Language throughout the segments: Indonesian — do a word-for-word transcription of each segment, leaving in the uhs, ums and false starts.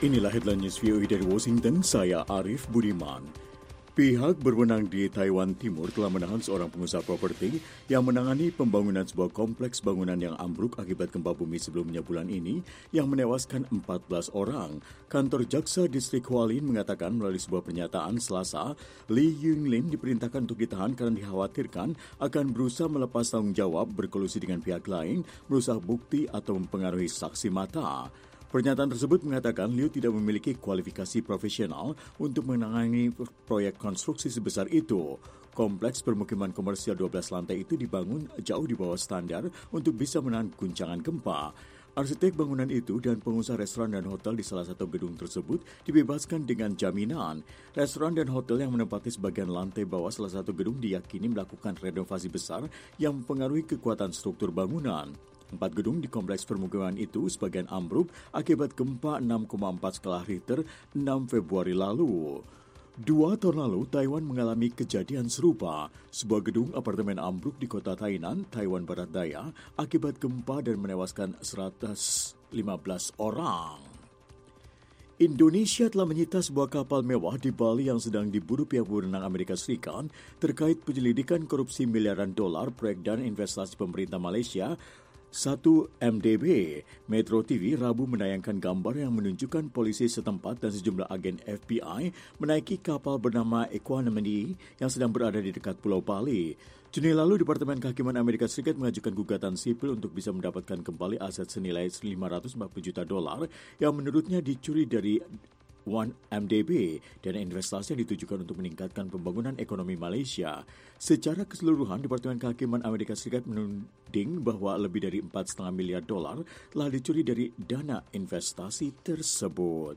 Inilah headline news V O A dari Washington, saya Arif Budiman. Pihak berwenang di Taiwan Timur telah menahan seorang pengusaha properti yang menangani pembangunan sebuah kompleks bangunan yang ambruk akibat gempa bumi sebelumnya bulan ini yang menewaskan empat belas orang. Kantor Jaksa Distrik Hualien mengatakan melalui sebuah pernyataan Selasa, Lee Yunglin diperintahkan untuk ditahan karena dikhawatirkan akan berusaha melepas tanggung jawab, berkolusi dengan pihak lain, merusak bukti atau mempengaruhi saksi mata. Pernyataan tersebut mengatakan Liu tidak memiliki kualifikasi profesional untuk menangani proyek konstruksi sebesar itu. Kompleks permukiman komersial dua belas lantai itu dibangun jauh di bawah standar untuk bisa menahan guncangan gempa. Arsitek bangunan itu dan pengusaha restoran dan hotel di salah satu gedung tersebut dibebaskan dengan jaminan. Restoran dan hotel yang menempati sebagian lantai bawah salah satu gedung diyakini melakukan renovasi besar yang mempengaruhi kekuatan struktur bangunan. Empat gedung di kompleks permukiman itu sebagian ambruk akibat gempa enam koma empat skala Richter enam Februari lalu. Dua tahun lalu, Taiwan mengalami kejadian serupa. Sebuah gedung apartemen ambruk di kota Tainan, Taiwan Barat Daya, akibat gempa dan menewaskan seratus lima belas orang. Indonesia telah menyita sebuah kapal mewah di Bali yang sedang diburu pihak berwenang Amerika Serikat terkait penyelidikan korupsi miliaran dolar proyek dan investasi pemerintah Malaysia. satu M D B, Metro T V Rabu menayangkan gambar yang menunjukkan polisi setempat dan sejumlah agen F B I menaiki kapal bernama Equanimity yang sedang berada di dekat Pulau Bali. Juni lalu, Departemen Kehakiman Amerika Serikat mengajukan gugatan sipil untuk bisa mendapatkan kembali aset senilai lima ratus empat puluh juta dolar yang menurutnya dicuri dari satu M D B dan investasi yang ditujukan untuk meningkatkan pembangunan ekonomi Malaysia. Secara keseluruhan, Departemen Kehakiman Amerika Serikat menuding bahwa lebih dari empat koma lima miliar dolar telah dicuri dari dana investasi tersebut.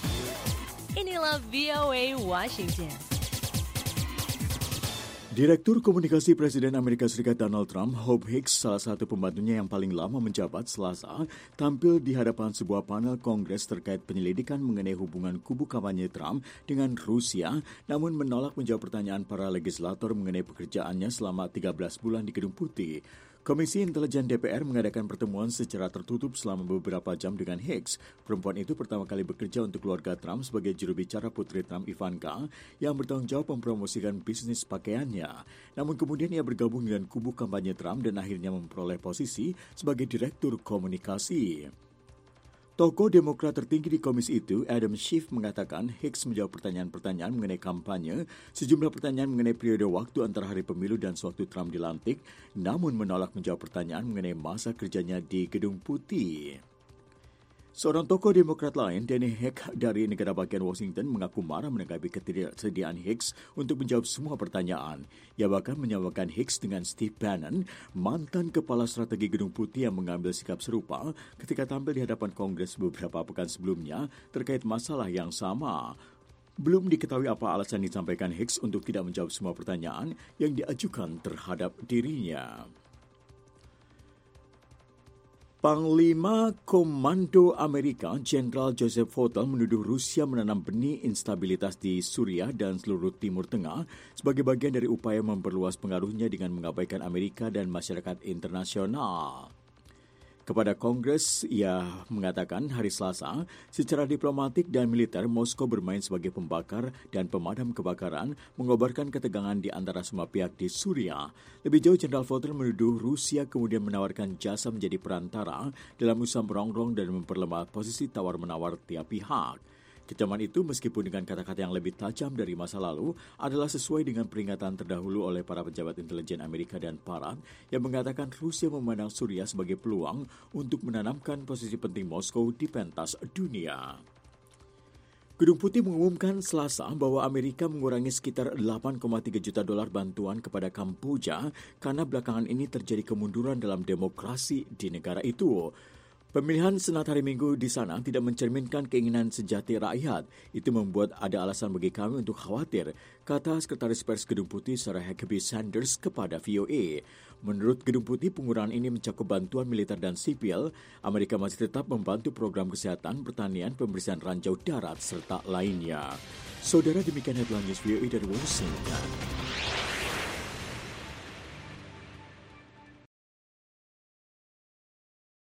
Inilah V O A Washington. Direktur Komunikasi Presiden Amerika Serikat Donald Trump, Hope Hicks, salah satu pembantunya yang paling lama menjabat Selasa, tampil di hadapan sebuah panel Kongres terkait penyelidikan mengenai hubungan kubu kampanye Trump dengan Rusia, namun menolak menjawab pertanyaan para legislator mengenai pekerjaannya selama tiga belas bulan di Gedung Putih. Komisi Intelijen D P R mengadakan pertemuan secara tertutup selama beberapa jam dengan Hicks. Perempuan itu pertama kali bekerja untuk keluarga Trump sebagai juru bicara putri Trump, Ivanka, yang bertanggung jawab mempromosikan bisnis pakaiannya. Namun kemudian ia bergabung dengan kubu kampanye Trump dan akhirnya memperoleh posisi sebagai direktur komunikasi. Tokoh Demokrat tertinggi di komisi itu, Adam Schiff, mengatakan Hicks menjawab pertanyaan-pertanyaan mengenai kampanye, sejumlah pertanyaan mengenai periode waktu antara hari pemilu dan sewaktu Trump dilantik, namun menolak menjawab pertanyaan mengenai masa kerjanya di Gedung Putih. Seorang tokoh Demokrat lain, Danny Heck dari negara bagian Washington, mengaku marah menanggapi ketidaksediaan Hicks untuk menjawab semua pertanyaan. Ia bahkan menyamakan Hicks dengan Steve Bannon, mantan kepala strategi Gedung Putih yang mengambil sikap serupa ketika tampil di hadapan Kongres beberapa pekan sebelumnya terkait masalah yang sama. Belum diketahui apa alasan disampaikan Hicks untuk tidak menjawab semua pertanyaan yang diajukan terhadap dirinya. Panglima Komando Amerika, Jenderal Joseph Votel, menuduh Rusia menanam benih instabilitas di Suriah dan seluruh Timur Tengah sebagai bagian dari upaya memperluas pengaruhnya dengan mengabaikan Amerika dan masyarakat internasional. Kepada Kongres, ia mengatakan hari Selasa, secara diplomatik dan militer, Moskow bermain sebagai pembakar dan pemadam kebakaran, mengobarkan ketegangan di antara semua pihak di Suriah. Lebih jauh, Jenderal Votel menuduh Rusia kemudian menawarkan jasa menjadi perantara dalam usaha merongrong dan memperlemah posisi tawar-menawar tiap pihak. Kecaman itu, meskipun dengan kata-kata yang lebih tajam dari masa lalu, adalah sesuai dengan peringatan terdahulu oleh para pejabat intelijen Amerika dan Barat yang mengatakan Rusia memandang Suriah sebagai peluang untuk menanamkan posisi penting Moskow di pentas dunia. Gedung Putih mengumumkan Selasa bahwa Amerika mengurangi sekitar delapan koma tiga juta dolar bantuan kepada Kamboja karena belakangan ini terjadi kemunduran dalam demokrasi di negara itu. Pemilihan Senat hari Minggu di sana tidak mencerminkan keinginan sejati rakyat. Itu membuat ada alasan bagi kami untuk khawatir, kata Sekretaris Pers Gedung Putih Sarah Huckabee Sanders kepada V O A. Menurut Gedung Putih, pengurangan ini mencakup bantuan militer dan sipil. Amerika masih tetap membantu program kesehatan, pertanian, pembersihan ranjau darat, serta lainnya. Saudara, demikian headline news V O A dari Washington.